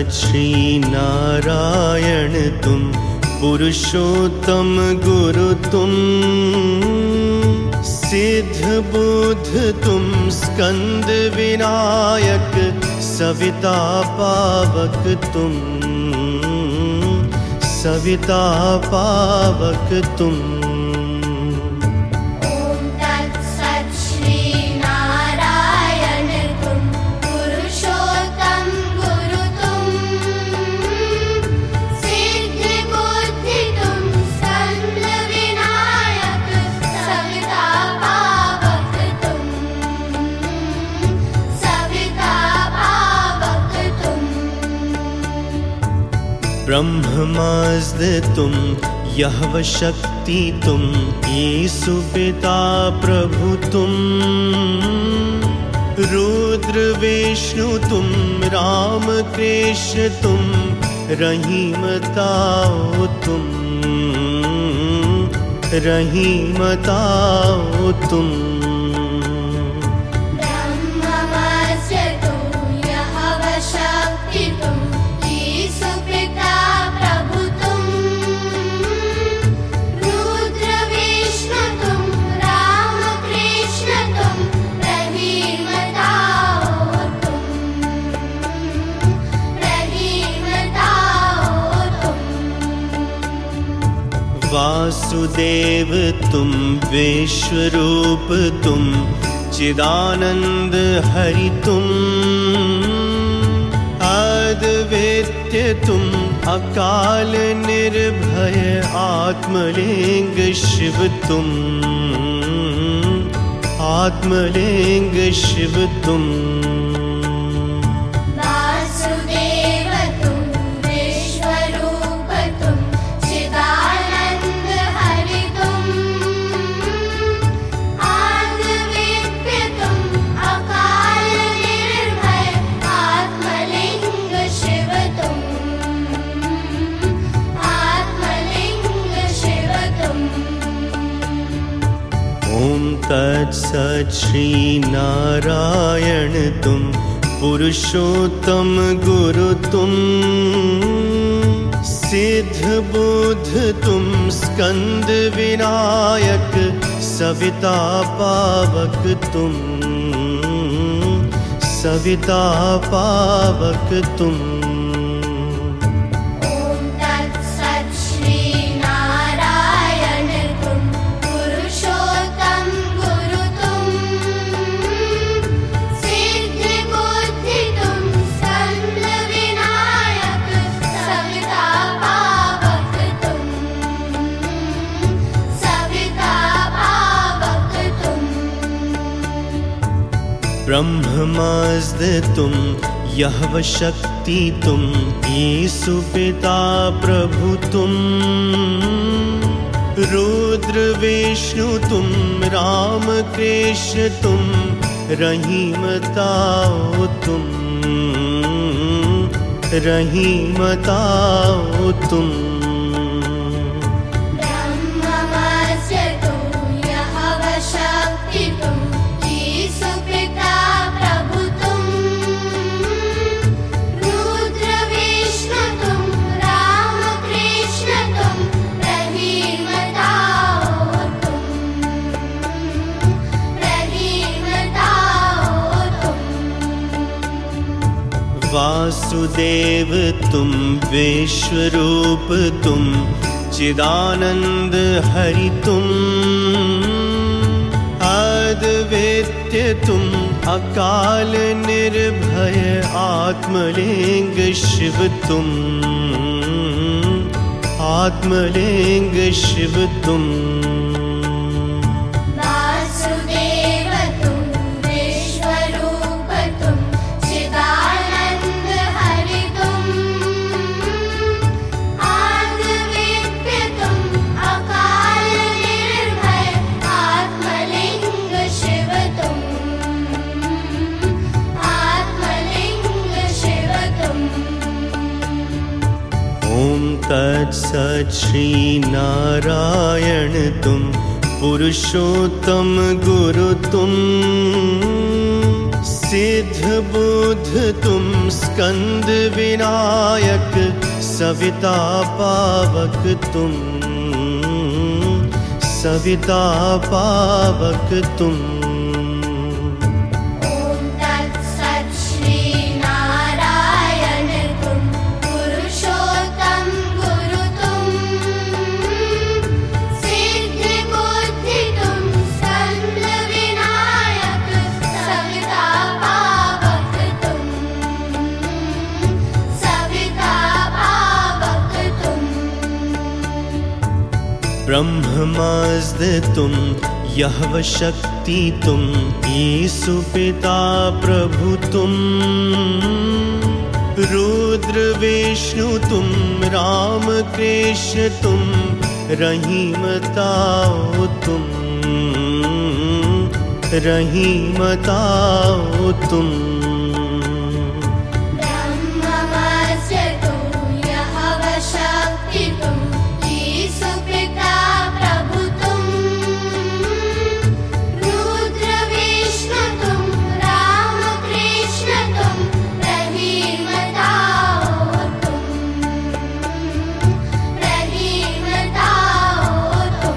तत्सत् श्री नारायण तुम पुरुषोत्तम गुरु तुम सिद्ध बुद्ध तुम स्कंद विनायक सविता पावक तुम सविता पावक तुम। ब्रह्मास्द तुम यहव शक्ति तुम ईसु पिता प्रभु तुम रुद्र विष्णु तुम राम कृष्ण तुम रहीम ताओ तुम रहीम ताओ तुम। वासुदेव तुम विश्वरूप तुम चिदानंद हरि तुम अद्वितीय तुम अकाल निर्भय आत्मलिंग शिव तुम आत्मलिंग शिव तुम। ओम तत्सत् श्री नारायण तुम पुरुषोत्तम गुरु तुम सिद्ध बुद्ध तुम स्कंद विनायक सविता पावक तुम सविता पावक तुम। ब्रह्मास्द तुम यहव शक्ति तुम ईसु पिता प्रभु तुम रुद्र विष्णु तुम राम कृष्ण तुम रहीम ताओ तुम रहीम ताओ तुम। वासुदेव तुम विश्वरूप तुम चिदानंद हरि तुम अद्वितीय तुम अकाल निर्भय आत्मलिंग शिव तुम आत्मलिंग शिव तुम। ओम तत्सत् श्री नारायण तुम पुरुषोत्तम गुरु तुम सिद्ध बुद्ध तुम स्कंद विनायक सविता पावक तुम सविता पावक तुम। ओम तत्सत् श्री नारायण तुम पुरुषोत्तम गुरु तुम सिद्ध बुद्धि तुम स्कंद विनायक सविता पावक तुम सविता पावक तुम। ब्रह्ममस्द तुम यहव शक्ति तुम ईसु पिता प्रभु तुम रुद्र विष्णु तुम राम कृष्ण तुम रहीम ताओ तुम रहीम ताओ तुम। ब्रह्ममस्य तुम यहव शक्ति तुम ईसु पिता प्रभु तुम रुद्र विष्णु तुम राम कृष्ण तुम रहीम ताओ तुम रहीम ताओ तुम।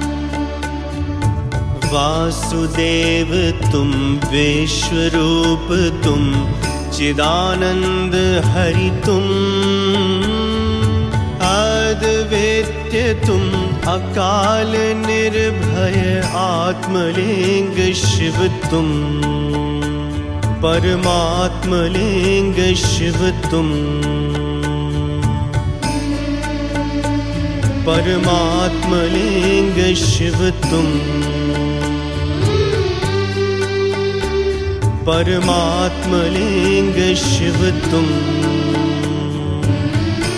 वासुदेव तुम विश्वरूप तुम चिदानंद हरि तुम अद्वितीय तुम अकाल निर्भय आत्मलिंग शिव तुम परमात्मलिंग शिव तुम परमात्मलिंग शिव तुम परमात्मलिंग शिव तुम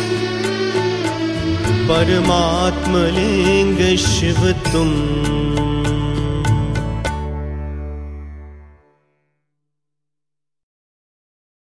परमात्मलिंग शिव तुम।